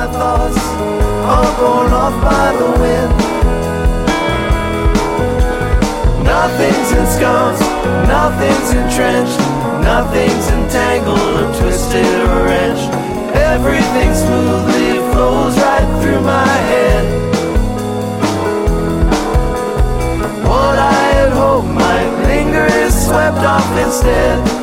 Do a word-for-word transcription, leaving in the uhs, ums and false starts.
thoughts, all blown off by the wind. Nothing's ensconced, nothing's entrenched, nothing's entangled or twisted or wrenched. Everything smoothly flows right through my head. What I had hoped might linger is swept off instead.